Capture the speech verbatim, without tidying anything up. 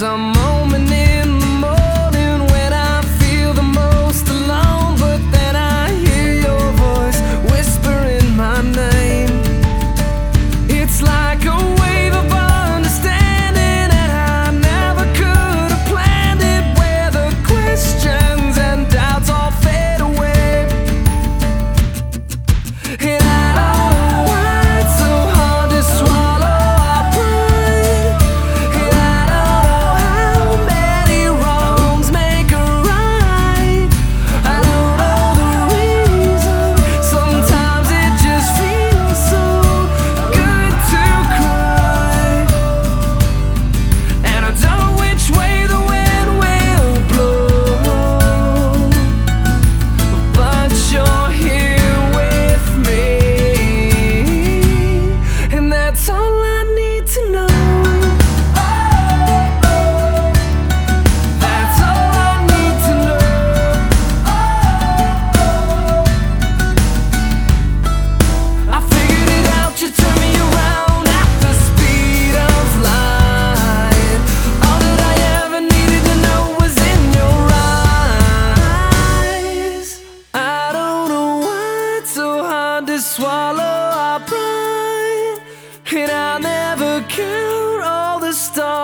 a moment in the morning when I feel the most alone, but then I hear your voice whispering my name. It's like a wave of understanding, and I never could have planned it, where the questions and doubts all fade away. And I don't know why it's so hard to swallow our pride. And I don't know how many wrongs make a right. I don't know the reason. Sometimes it just feels so good to cry. And I don't know which way the wind will blow, but you're here with me, and that's all I need to know. That's all I need to know. I figured it out, you turned me around at the speed of light. All that I ever needed to know was in your eyes. I don't know why it's so hard to swallow our pride, and I'll never count all the stars